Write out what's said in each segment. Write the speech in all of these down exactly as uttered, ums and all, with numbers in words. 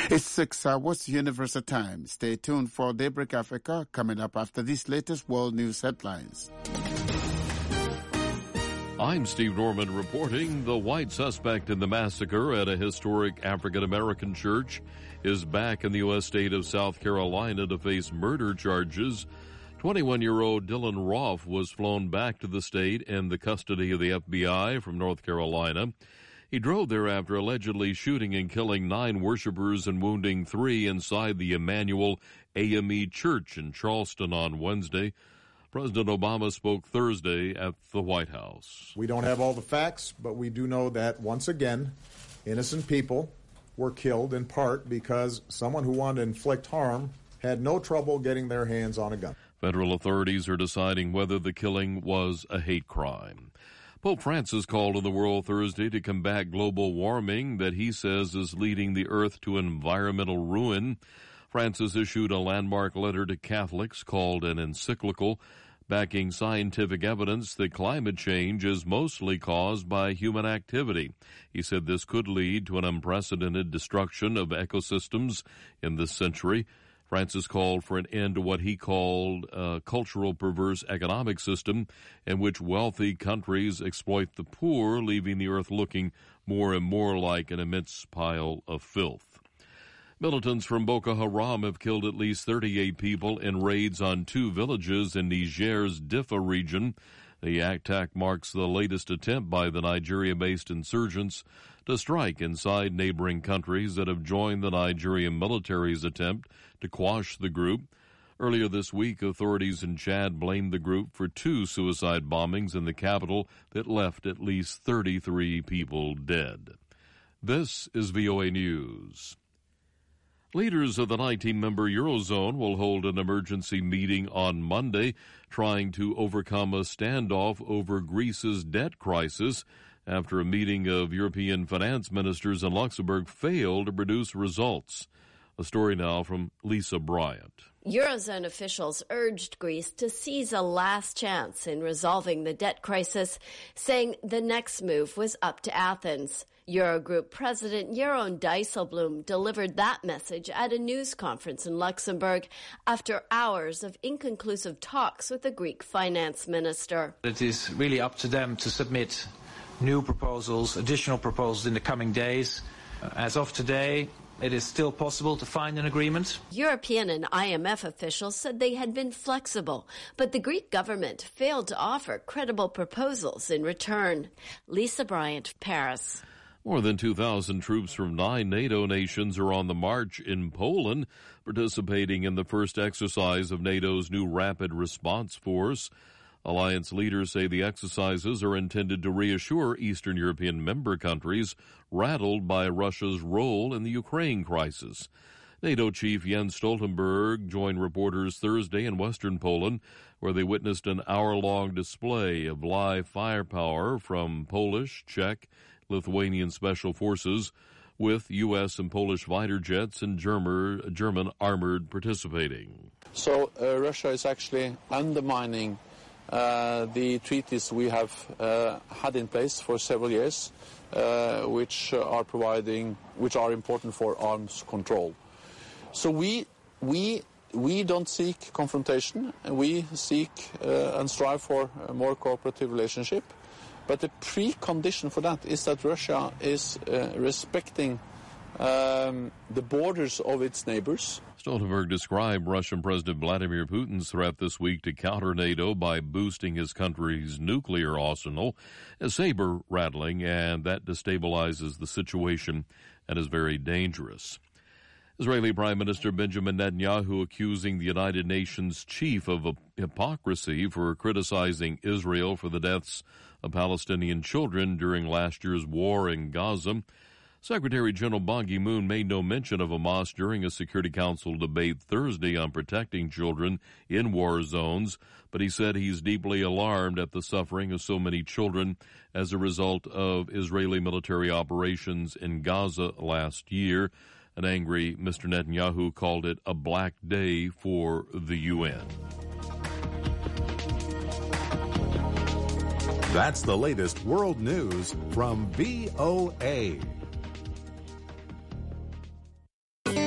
It's six hours Universal Time. Stay tuned for Daybreak Africa coming up after these latest world news headlines. I'm Steve Norman reporting. The white suspect in the massacre at a historic African-American church is back in the U S state of South Carolina to face murder charges. twenty-one-year-old Dylan Roth was flown back to the state in the custody of the F B I from North Carolina. He drove there after allegedly shooting and killing nine worshipers and wounding three inside the Emmanuel A M E Church in Charleston on Wednesday. President Obama spoke Thursday at the White House. We don't have all the facts, but we do know that, once again, innocent people were killed in part because someone who wanted to inflict harm had no trouble getting their hands on a gun. Federal authorities are deciding whether the killing was a hate crime. Pope Francis called on the world Thursday to combat global warming that he says is leading the earth to environmental ruin. Francis issued a landmark letter to Catholics called an encyclical, backing scientific evidence that climate change is mostly caused by human activity. He said this could lead to an unprecedented destruction of ecosystems in this century. Francis called for an end to what he called a cultural perverse economic system in which wealthy countries exploit the poor, leaving the earth looking more and more like an immense pile of filth. Militants from Boko Haram have killed at least thirty-eight people in raids on two villages in Niger's Diffa region. The attack marks the latest attempt by the Nigeria-based insurgents to strike inside neighboring countries that have joined the Nigerian military's attempt to quash the group. Earlier this week, authorities in Chad blamed the group for two suicide bombings in the capital that left at least thirty-three people dead. This is V O A News. Leaders of the nineteen-member Eurozone will hold an emergency meeting on Monday, trying to overcome a standoff over Greece's debt crisis after a meeting of European finance ministers in Luxembourg failed to produce results. A story now from Lisa Bryant. Eurozone officials urged Greece to seize a last chance in resolving the debt crisis, saying the next move was up to Athens. Eurogroup President Jeroen Dijsselbloem delivered that message at a news conference in Luxembourg after hours of inconclusive talks with the Greek finance minister. It is really up to them to submit new proposals, additional proposals in the coming days. As of today, it is still possible to find an agreement. European and I M F officials said they had been flexible, but the Greek government failed to offer credible proposals in return. Lisa Bryant, Paris. More than two thousand troops from nine NATO nations are on the march in Poland, participating in the first exercise of NATO's new Rapid Response Force. Alliance leaders say the exercises are intended to reassure Eastern European member countries rattled by Russia's role in the Ukraine crisis. NATO chief Jens Stoltenberg joined reporters Thursday in western Poland, where they witnessed an hour-long display of live firepower from Polish, Czech, Lithuanian special forces, with U S and Polish fighter jets and German, German armored participating. So uh, Russia is actually undermining uh, the treaties we have uh, had in place for several years, uh, which are providing, which are important for arms control. So we we we don't seek confrontation. We seek uh, and strive for a more cooperative relationship. But the precondition for that is that Russia is uh, respecting um, the borders of its neighbors. Stoltenberg described Russian President Vladimir Putin's threat this week to counter NATO by boosting his country's nuclear arsenal as saber-rattling, and that destabilizes the situation and is very dangerous. Israeli Prime Minister Benjamin Netanyahu accusing the United Nations chief of hypocrisy for criticizing Israel for the deaths of Palestinian children during last year's war in Gaza. Secretary General Ban Ki-moon made no mention of Hamas during a Security Council debate Thursday on protecting children in war zones, but he said he's deeply alarmed at the suffering of so many children as a result of Israeli military operations in Gaza last year. An angry Mister Netanyahu called it a black day for the U N. That's the latest world news from V O A.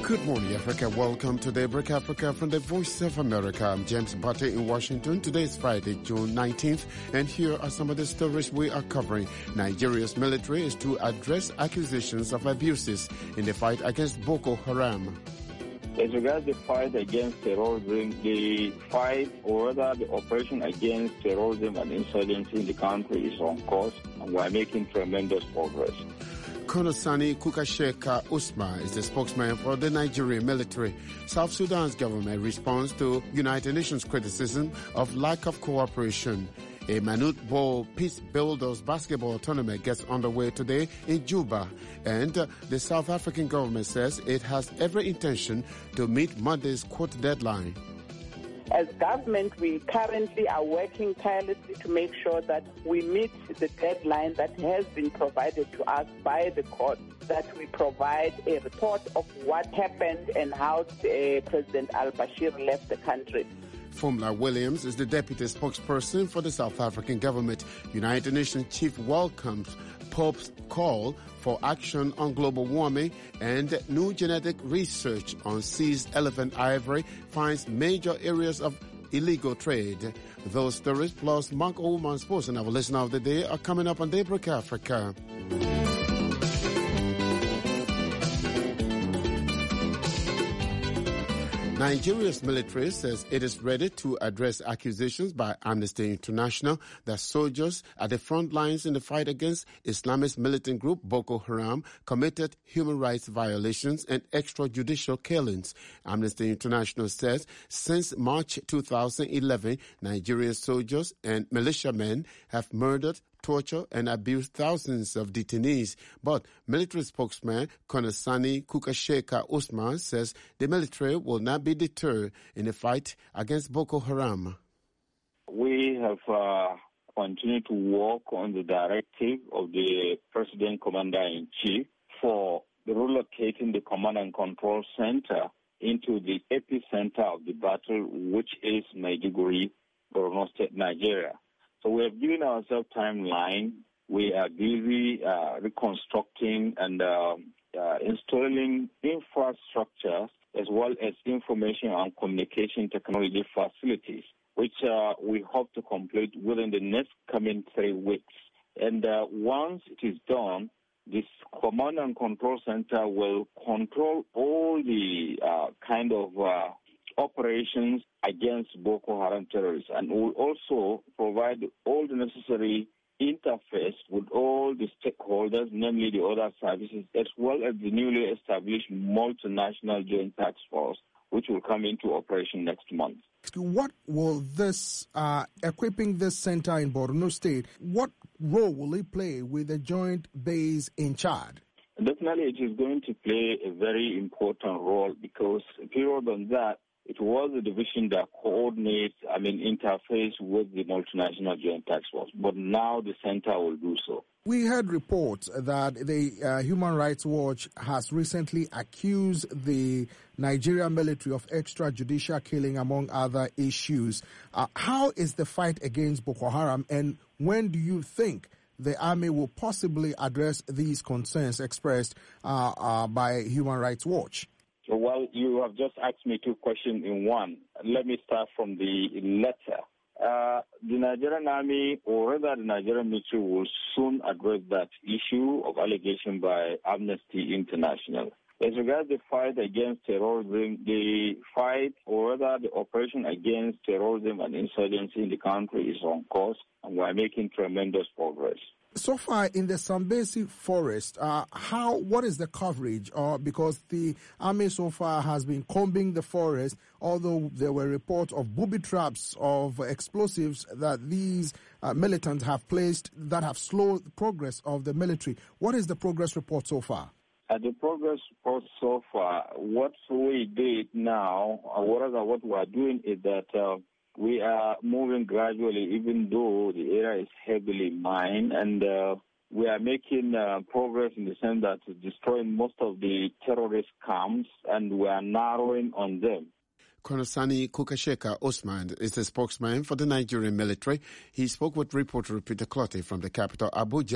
Good morning, Africa. Welcome to Daybreak Africa from the Voice of America. I'm James Butter in Washington. Today is Friday, June nineteenth, and here are some of the stories we are covering. Nigeria's military is to address accusations of abuses in the fight against Boko Haram. As regards the fight against terrorism, the fight, or rather the operation against terrorism and insurgency in the country is on course, and we are making tremendous progress. Colonel Sani Kukasheka Usman is the spokesman for the Nigerian military. South Sudan's government responds to United Nations criticism of lack of cooperation. A Manut Bowl Peace Builders basketball tournament gets underway today in Juba, and uh, the South African government says it has every intention to meet Monday's quote deadline. As government, we currently are working tirelessly to make sure that we meet the deadline that has been provided to us by the court, that we provide a report of what happened and how uh, President al-Bashir left the country. Fumla Williams is the deputy spokesperson for the South African government. United Nations chief welcomes Pope's call for action on global warming, and new genetic research on seized elephant ivory finds major areas of illegal trade. Those stories plus Mark Oldman Sports and our listener of the day are coming up on Daybreak Africa. Nigeria's military says it is ready to address accusations by Amnesty International that soldiers at the front lines in the fight against Islamist militant group Boko Haram committed human rights violations and extrajudicial killings. Amnesty International says since March two thousand eleven, Nigerian soldiers and militiamen have murdered, torture and abuse thousands of detainees. But military spokesman Colonel Sani Kukasheka Usman says the military will not be deterred in the fight against Boko Haram. We have uh, continued to work on the directive of the President Commander-in-Chief for relocating the command and control center into the epicenter of the battle, which is Maiduguri, Borno State, Nigeria. So we have given ourselves timeline. We are busy uh, reconstructing and uh, uh, installing infrastructure as well as information and communication technology facilities, which uh, we hope to complete within the next coming three weeks. And uh, once it is done, this command and control center will control all the uh, kind of uh, operations against Boko Haram terrorists, and will also provide all the necessary interface with all the stakeholders, namely the other services, as well as the newly established multinational joint task force, which will come into operation next month. What will this, uh, equipping this center in Borno State, what role will it play with the joint base in Chad? Definitely it is going to play a very important role because, period on that, it was a division that coordinates, I mean, interface with the multinational joint task force. But now the center will do so. We heard reports that the uh, Human Rights Watch has recently accused the Nigerian military of extrajudicial killing, among other issues. Uh, how is the fight against Boko Haram, and when do you think the army will possibly address these concerns expressed uh, uh, by Human Rights Watch? Well, you have just asked me two questions in one. Let me start from the latter. Uh, the Nigerian Army, or rather the Nigerian military, will soon address that issue of allegation by Amnesty International. As regards the fight against terrorism, the fight, or rather the operation against terrorism and insurgency in the country is on course, and we are making tremendous progress. So far in the Sambesi forest, uh, how what is the coverage? Uh, because the army so far has been combing the forest, although there were reports of booby traps of explosives that these uh, militants have placed that have slowed the progress of the military. What is the progress report so far? At the progress report so far, what we did now, or rather what we are doing is that uh, we are moving gradually, even though the area is heavily mined, and uh, we are making uh, progress in the sense that destroying most of the terrorist camps, and we are narrowing on them. Colonel Sani Kukasheka Usman is the spokesman for the Nigerian military. He spoke with reporter Peter Clottey from the capital, Abuja.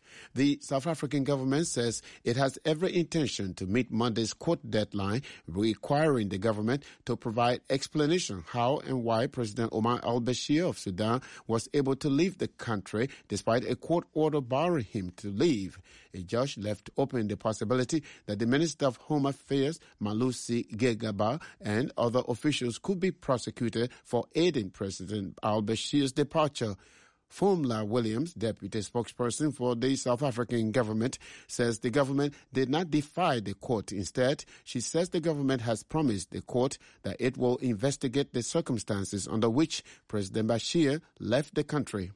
The South African government says it has every intention to meet Monday's court deadline, requiring the government to provide explanation how and why President Omar al-Bashir of Sudan was able to leave the country despite a court order barring him to leave. A judge left open the possibility that the Minister of Home Affairs, Malusi Gegaba, and other officials could be prosecuted for aiding President al-Bashir's departure. Fumla Williams, deputy spokesperson for the South African government, says the government did not defy the court. Instead, she says the government has promised the court that it will investigate the circumstances under which President Bashir left the country.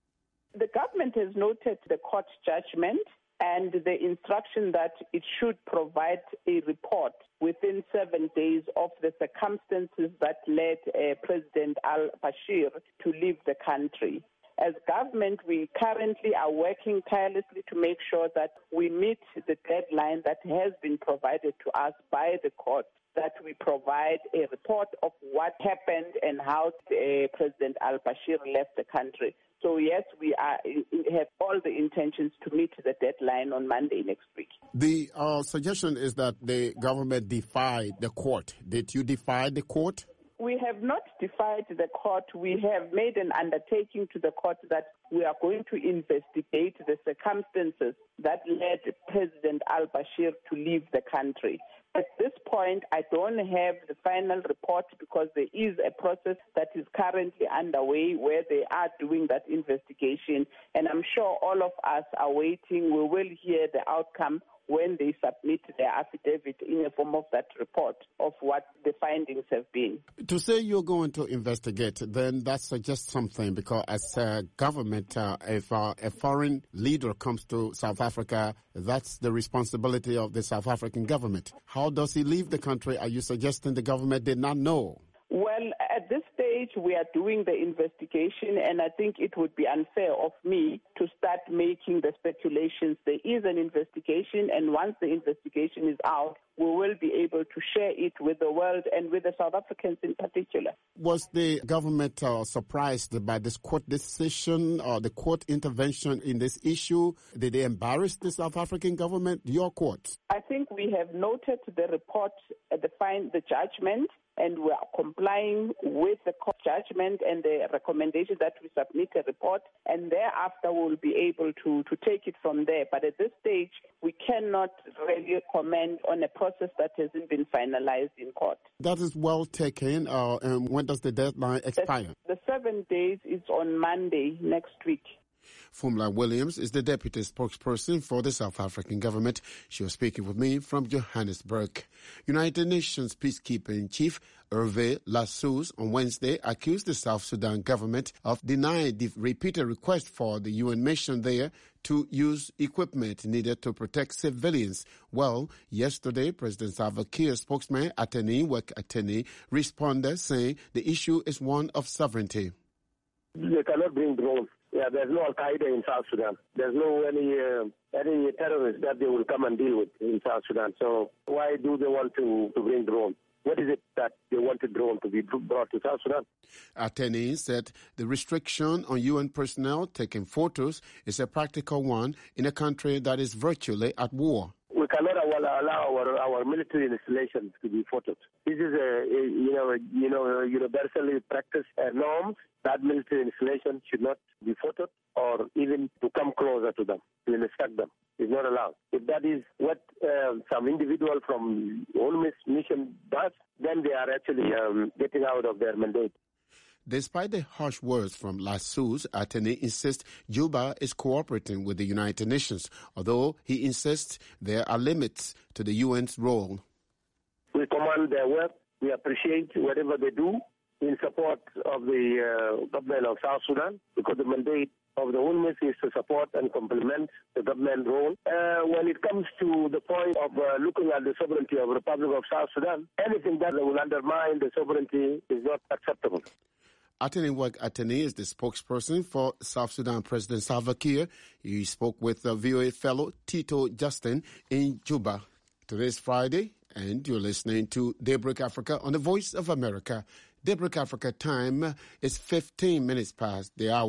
The government has noted the court judgment and the instruction that it should provide a report within seven days of the circumstances that led uh, President al-Bashir to leave the country. As government, we currently are working tirelessly to make sure that we meet the deadline that has been provided to us by the court, that we provide a report of what happened and how uh, President al-Bashir left the country. So, yes, we are have all the intentions to meet the deadline on Monday next week. The uh, suggestion is that the government defied the court. Did you defy the court? We have not defied the court. We have made an undertaking to the court that we are going to investigate the circumstances that led President al-Bashir to leave the country. At this point, I don't have the final report because there is a process that is currently underway where they are doing that investigation. And I'm sure all of us are waiting. We will hear the outcome when they submit their affidavit in the form of that report of what the findings have been. To say you're going to investigate, then that suggests something, because as a government, uh, if uh, a foreign leader comes to South Africa, that's the responsibility of the South African government. How does he leave the country? Are you suggesting the government did not know? Well, at this stage, we are doing the investigation, and I think it would be unfair of me to start making the speculations. There is an investigation, and once the investigation is out, we will be able to share it with the world and with the South Africans in particular. Was the government uh, surprised by this court decision or the court intervention in this issue? Did they embarrass the South African government, your court? I think we have noted the report, uh, the, fine, the judgment, and we are complying with the court judgment and the recommendation that we submit a report, and thereafter we'll be able to, to take it from there. But at this stage, we cannot really comment on a process that hasn't been finalized in court. That is well taken. Uh, and when does the deadline expire? The, the seven days is on Monday next week. Fumla Williams is the deputy spokesperson for the South African government. She was speaking with me from Johannesburg. United Nations peacekeeping chief Hervé Lassous on Wednesday accused the South Sudan government of denying the repeated request for the U N mission there to use equipment needed to protect civilians. Well, yesterday, President Salva Kiir's spokesman, Ateni Wek Ateni, responded saying the issue is one of sovereignty. They cannot bring drones. Yeah, there's no Al-Qaeda in South Sudan. There's no any uh, any terrorists that they will come and deal with in South Sudan. So why do they want to, to bring drones? What is it that they want a drone to be brought to South Sudan? Ateni said the restriction on U N personnel taking photos is a practical one in a country that is virtually at war. We cannot allow our, our military installations to be photoed. This is a, a you know a, you know a universally practiced uh, norms that military installation should not be photoed or even to come closer to them, to inspect them. It's not allowed. If that is what uh, some individual from UNMISS mission does, then they are actually um, getting out of their mandate. Despite the harsh words from Lassous, Ateni insists Juba is cooperating with the United Nations, although he insists there are limits to the U N's role. We command their work. We appreciate whatever they do in support of the uh, government of South Sudan, because the mandate of the UNMISS is to support and complement the government role. Uh, when it comes to the point of uh, looking at the sovereignty of the Republic of South Sudan, anything that will undermine the sovereignty is not acceptable. Ateni Wek Ateni is the spokesperson for South Sudan President Salva Kiir. He spoke with uh, V O A fellow Tito Justin in Juba. Today's Friday, and you're listening to Daybreak Africa on the Voice of America. Daybreak Africa time is fifteen minutes past the hour.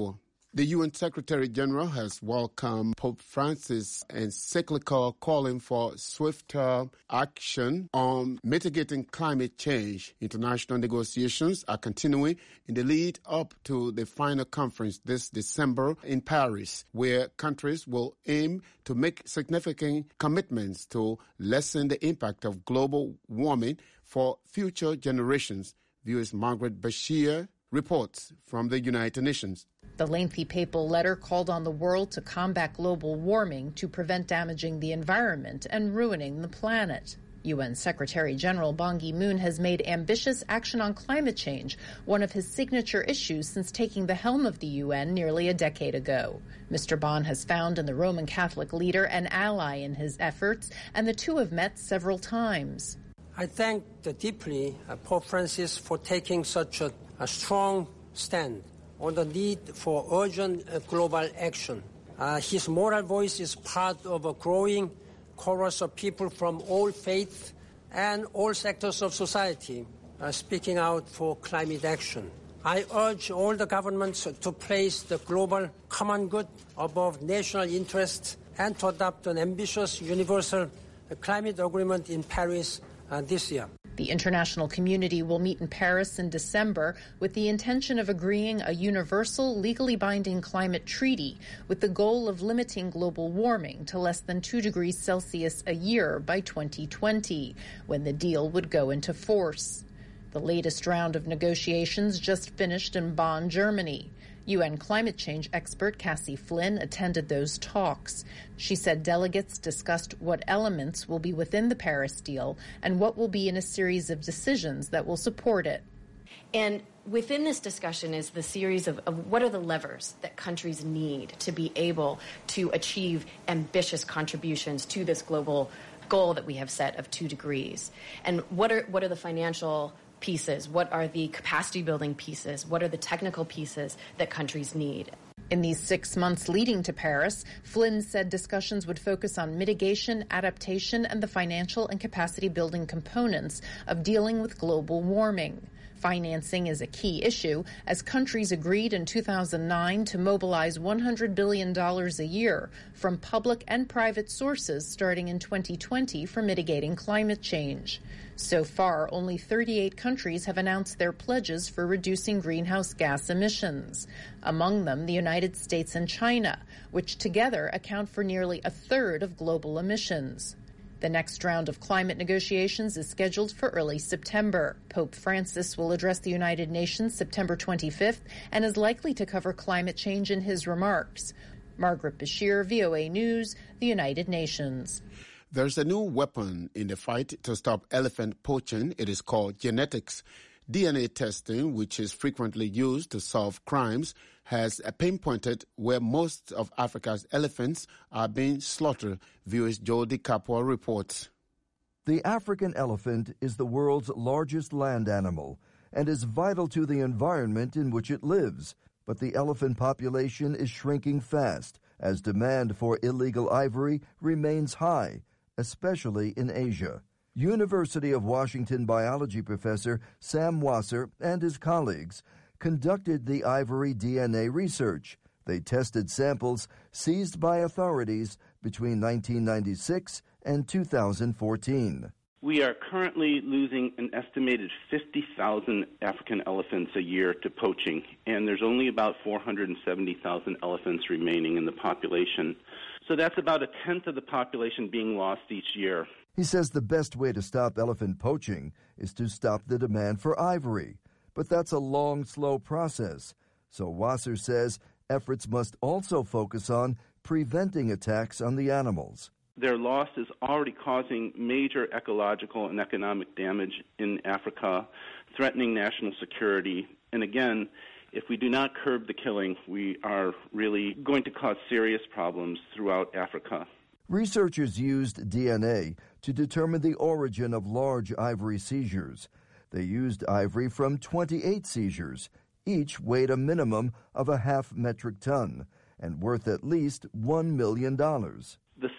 The U N Secretary General has welcomed Pope Francis' encyclical calling for swifter action on mitigating climate change. International negotiations are continuing in the lead up to the final conference this December in Paris, where countries will aim to make significant commitments to lessen the impact of global warming for future generations. V O A's Margaret Bashir reports from the United Nations. The lengthy papal letter called on the world to combat global warming to prevent damaging the environment and ruining the planet. U N Secretary General Ban Ki-moon has made ambitious action on climate change one of his signature issues since taking the helm of the U N nearly a decade ago. Mister Ban has found in the Roman Catholic leader an ally in his efforts, and the two have met several times. I thank deeply uh, Pope Francis for taking such a, a strong stand on the need for urgent uh, global action. Uh, his moral voice is part of a growing chorus of people from all faiths and all sectors of society uh, speaking out for climate action. I urge all the governments to place the global common good above national interests and to adopt an ambitious universal uh, climate agreement in Paris uh, this year. The international community will meet in Paris in December with the intention of agreeing a universal, legally binding climate treaty with the goal of limiting global warming to less than two degrees Celsius a year by twenty twenty, when the deal would go into force. The latest round of negotiations just finished in Bonn, Germany. U N climate change expert Cassie Flynn attended those talks. She said delegates discussed what elements will be within the Paris deal and what will be in a series of decisions that will support it. And within this discussion is the series of, of what are the levers that countries need to be able to achieve ambitious contributions to this global goal that we have set of two degrees. And what are what are the financial pieces? What are the capacity building pieces? What are the technical pieces that countries need? In these six months leading to Paris, Flynn said discussions would focus on mitigation, adaptation, and the financial and capacity building components of dealing with global warming. Financing is a key issue, as countries agreed in two thousand nine to mobilize one hundred billion dollars a year from public and private sources starting in twenty twenty for mitigating climate change. So far, only thirty-eight countries have announced their pledges for reducing greenhouse gas emissions. Among them, the United States and China, which together account for nearly a third of global emissions. The next round of climate negotiations is scheduled for early September. Pope Francis will address the United Nations September twenty-fifth and is likely to cover climate change in his remarks. Margaret Bashir, V O A News, the United Nations. There's a new weapon in the fight to stop elephant poaching. It is called genetics. D N A testing, which is frequently used to solve crimes, has pinpointed where most of Africa's elephants are being slaughtered. V O A's Jody Kapua reports. The African elephant is the world's largest land animal and is vital to the environment in which it lives. But the elephant population is shrinking fast as demand for illegal ivory remains high, especially in Asia. University of Washington biology professor Sam Wasser and his colleagues conducted the ivory D N A research. They tested samples seized by authorities between nineteen ninety-six and two thousand fourteen. We are currently losing an estimated fifty thousand African elephants a year to poaching, and there's only about four hundred seventy thousand elephants remaining in the population. So that's about a tenth of the population being lost each year. He says the best way to stop elephant poaching is to stop the demand for ivory. But that's a long, slow process. So Wasser says efforts must also focus on preventing attacks on the animals. Their loss is already causing major ecological and economic damage in Africa, threatening national security. And again, if we do not curb the killing, we are really going to cause serious problems throughout Africa. Researchers used D N A to determine the origin of large ivory seizures. They used ivory from twenty-eight seizures. Each weighed a minimum of a half metric ton and worth at least one million dollars. The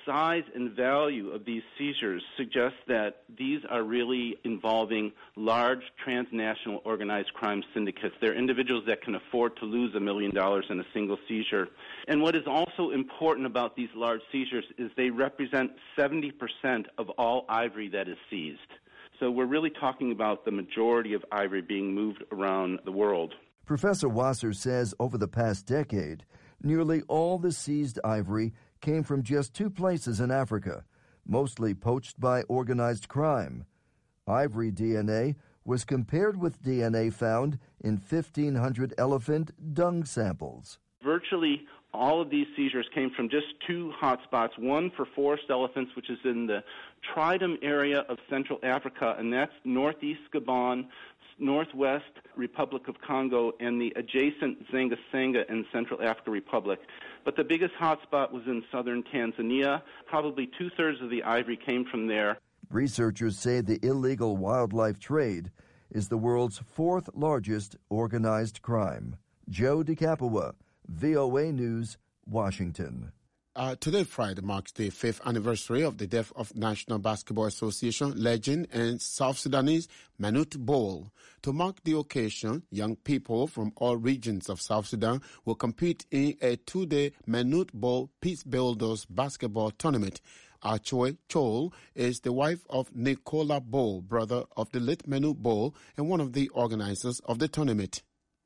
size and value of these seizures suggests that these are really involving large transnational organized crime syndicates. They're individuals that can afford to lose a million dollars in a single seizure. And what is also important about these large seizures is they represent seventy percent of all ivory that is seized. So we're really talking about the majority of ivory being moved around the world. Professor Wasser says over the past decade, nearly all the seized ivory came from just two places in Africa, mostly poached by organized crime. Ivory D N A was compared with D N A found in fifteen hundred elephant dung samples. Virtually all of these seizures came from just two hotspots, one for forest elephants, which is in the Tridom area of Central Africa, and that's northeast Gabon, northwest Republic of Congo, and the adjacent Zanga-Sanga in Central African Republic. But the biggest hotspot was in southern Tanzania. Probably two-thirds of the ivory came from there. Researchers say the illegal wildlife trade is the world's fourth largest organized crime. Joe DeCapua, V O A News, Washington. Uh, today, Friday, marks the fifth anniversary of the death of National Basketball Association legend and South Sudanese Manute Bol. To mark the occasion, young people from all regions of South Sudan will compete in a two-day Manute Bol Peace Builders basketball tournament. Achoy Chol is the wife of Nicola Bol, brother of the late Manute Bol, and one of the organizers of the tournament.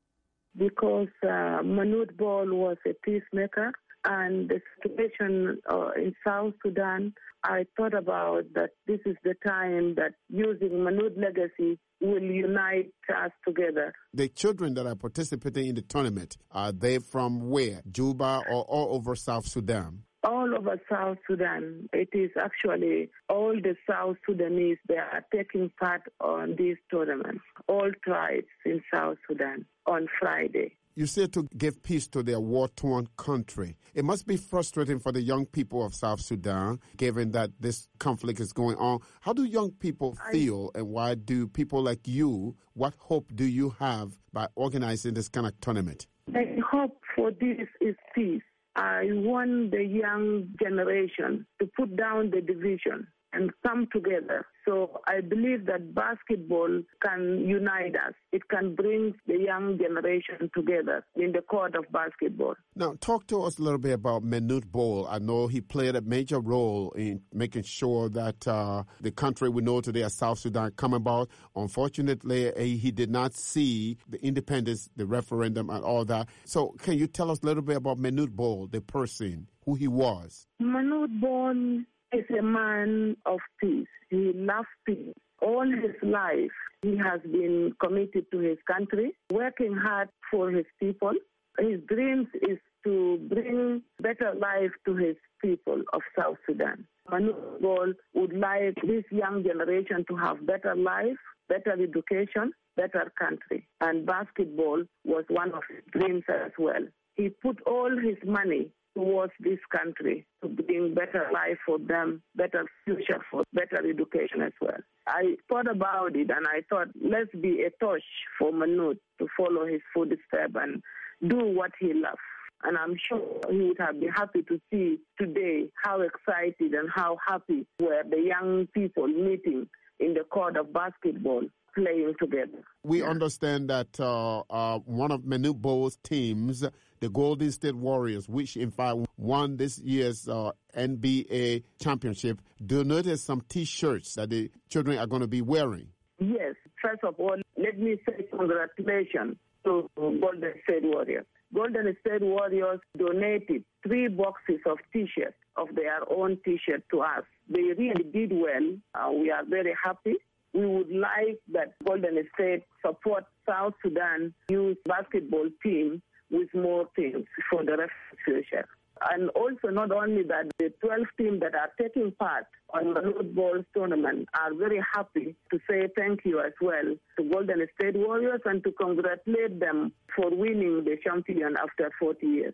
Because uh, Manute Bol was a peacemaker, and the situation uh, in South Sudan, I thought about that this is the time that using Manute legacy will unite us together. The children that are participating in the tournament, are they from where? Juba or all over South Sudan? All over South Sudan. It is actually all the South Sudanese that are taking part on this tournament. All tribes in South Sudan on Friday. You say to give peace to their war-torn country. It must be frustrating for the young people of South Sudan, given that this conflict is going on. How do young people feel, and why do people like you, what hope do you have by organizing this kind of tournament? The hope for this is peace. I want the young generation to put down the division and come together. So I believe that basketball can unite us. It can bring the young generation together in the court of basketball. Now, talk to us a little bit about Manute Bol. I know he played a major role in making sure that uh, the country we know today as South Sudan come about. Unfortunately, uh, he did not see the independence, the referendum, and all that. So can you tell us a little bit about Manute Bol, the person, who he was? Manute Bol is a man of peace. He loves peace. All his life, he has been committed to his country, working hard for his people. His dreams is to bring better life to his people of South Sudan. Manute Bol would like this young generation to have better life, better education, better country. And basketball was one of his dreams as well. He put all his money towards this country to bring better life for them, better future for better education as well. I thought about it and I thought, let's be a torch for Manute to follow his footsteps and do what he loves. And I'm sure he would have been happy to see today how excited and how happy were the young people meeting in the court of basketball, playing together. We yeah. understand that uh, uh, one of Manute Bol's teams, the Golden State Warriors, which in fact won this year's uh, N B A championship, donated some T-shirts that the children are going to be wearing. Yes. First of all, let me say congratulations to Golden State Warriors. Golden State Warriors donated three boxes of T-shirts, of their own T-shirts to us. They really did well. Uh, we are very happy. We would like that Golden State support South Sudan youth basketball team with more teams for the rest of the future. And also not only that, the twelve teams that are taking part on the Manute Bol tournament are very happy to say thank you as well to Golden State Warriors and to congratulate them for winning the champion after forty years.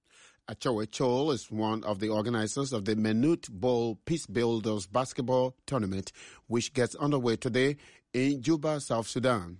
Achoy Chol is one of the organizers of the Manute Bol Peace Builders basketball tournament, which gets underway today in Juba, South Sudan.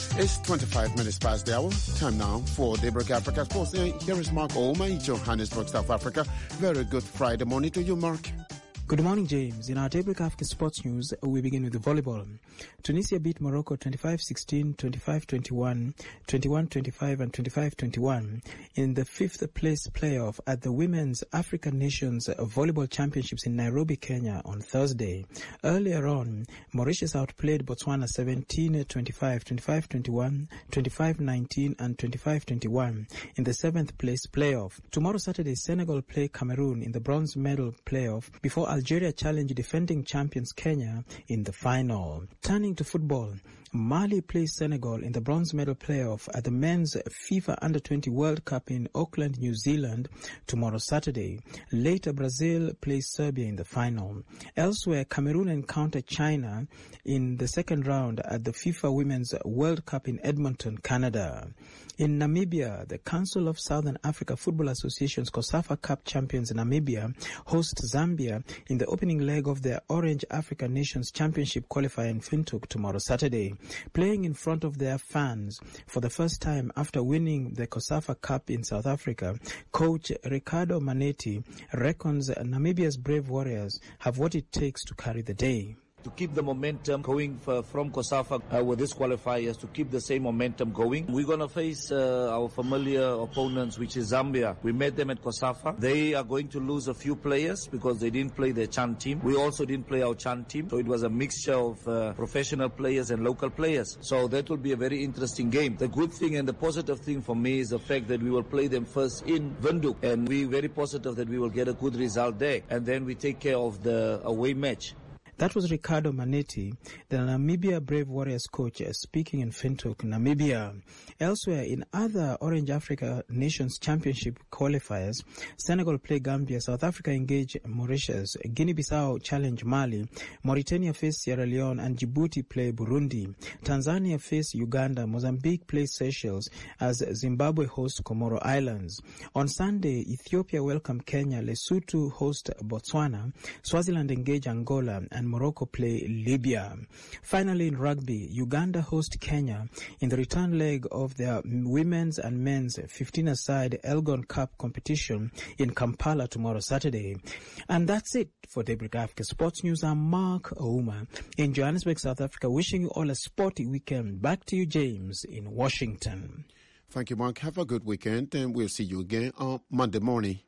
It's twenty-five minutes past the hour. Time now for Daybreak Africa Sports. Here is Mark Ouma in Johannesburg, South Africa. Very good Friday morning to you, Mark. Good morning, James. In our Daybreak Africa Sports News, we begin with the volleyball. Tunisia beat Morocco twenty-five sixteen, twenty-five twenty-one, twenty-one twenty-five and twenty-five twenty-one in the fifth place playoff at the Women's African Nations Volleyball Championships in Nairobi, Kenya on Thursday. Earlier on, Mauritius outplayed Botswana seventeen twenty-five, twenty-five twenty-one, twenty-five nineteen and twenty-five twenty-one in the seventh place playoff. Tomorrow, Saturday, Senegal play Cameroon in the bronze medal playoff before Algeria challenge defending champions Kenya in the final. Turning to football, Mali plays Senegal in the bronze medal playoff at the men's FIFA under twenty World Cup in Auckland, New Zealand tomorrow Saturday. Later, Brazil plays Serbia in the final. Elsewhere, Cameroon encounter China in the second round at the FIFA Women's World Cup in Edmonton, Canada. In Namibia, the Council of Southern Africa Football Association's COSAFA Cup champions Namibia host Zambia in the opening leg of their Orange Africa Nations Championship qualifier in Windhoek tomorrow Saturday. Playing in front of their fans for the first time after winning the COSAFA Cup in South Africa, coach Ricardo Manetti reckons Namibia's Brave Warriors have what it takes to carry the day. To keep the momentum going for, from COSAFA uh, with this qualifiers, to keep the same momentum going. We're going to face uh, our familiar opponents, which is Zambia. We met them at COSAFA. They are going to lose a few players because they didn't play their Chan team. We also didn't play our Chan team. So it was a mixture of uh, professional players and local players. So that will be a very interesting game. The good thing and the positive thing for me is the fact that we will play them first in Windhoek. And we're very positive that we will get a good result there. And then we take care of the away match. That was Ricardo Manetti, the Namibia Brave Warriors coach, speaking in Windhoek, Namibia. Elsewhere, in other Orange Africa Nations Championship qualifiers, Senegal play Gambia, South Africa engage Mauritius, Guinea-Bissau challenge Mali, Mauritania face Sierra Leone, and Djibouti play Burundi. Tanzania face Uganda, Mozambique play Seychelles, as Zimbabwe hosts Comoro Islands. On Sunday, Ethiopia welcome Kenya, Lesotho host Botswana, Swaziland engage Angola, and Morocco play Libya. Finally, in rugby, Uganda host Kenya in the return leg of their women's and men's fifteen-a-side Elgon Cup competition in Kampala tomorrow Saturday. And that's it for Daybreak Africa Sports News. I'm Mark Ouma in Johannesburg, South Africa, wishing you all a sporty weekend. Back to you, James, in Washington. Thank you, Mark. Have a good weekend, and we'll see you again on Monday morning.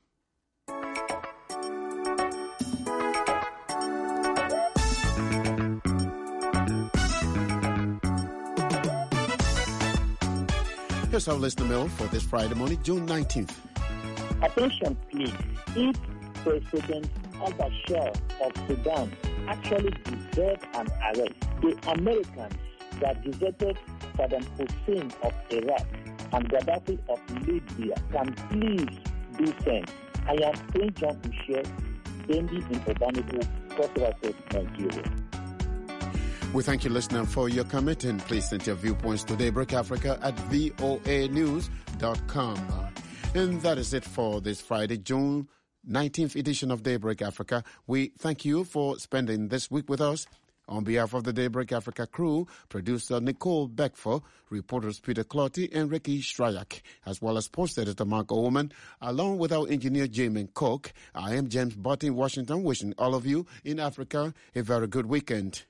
Here's our listener mail for this Friday morning, June nineteenth. Attention, please. If President al-Bashir of Sudan actually deserved an arrest, the Americans that deserted Saddam Hussein of Iraq and Gaddafi of Libya can please do same. I am Saint John Boucher, Dendi in Obanico, Cross-River, Nigeria. We thank you, listener, for your comment, and please send your viewpoints to Daybreak Africa at v o a news dot com. And that is it for this Friday, June nineteenth edition of Daybreak Africa. We thank you for spending this week with us. On behalf of the Daybreak Africa crew, producer Nicole Beckford, reporters Peter Clotty and Ricky Shryak, as well as post editor Mark Owen, along with our engineer Jamin Cook, I am James Butt in Washington, wishing all of you in Africa a very good weekend.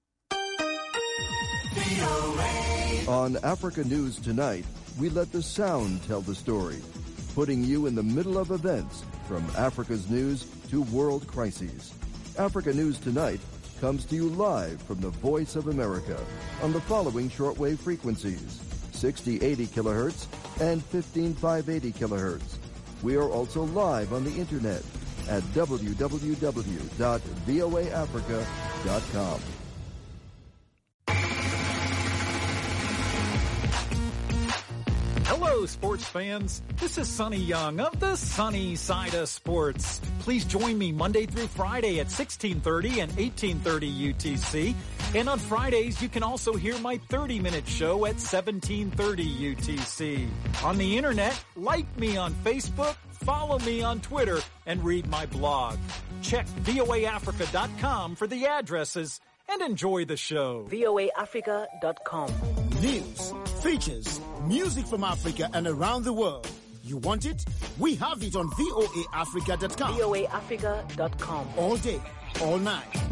On Africa News Tonight, we let the sound tell the story, putting you in the middle of events from Africa's news to world crises. Africa News Tonight comes to you live from the Voice of America on the following shortwave frequencies, sixty eighty kilohertz and fifteen five eighty kilohertz. We are also live on the internet at w w w dot v o a africa dot com. Hello, sports fans. This is Sonny Young of the Sunny Side of Sports. Please join me Monday through Friday at sixteen thirty and eighteen thirty U T C. And on Fridays, you can also hear my thirty-minute show at seventeen thirty U T C. On the internet, like me on Facebook, follow me on Twitter, and read my blog. Check v o a africa dot com for the addresses. and enjoy the show. V O A Africa dot com. News, features, music from Africa and around the world. You want it? We have it on V O A Africa dot com. V O A Africa dot com. All day, all night.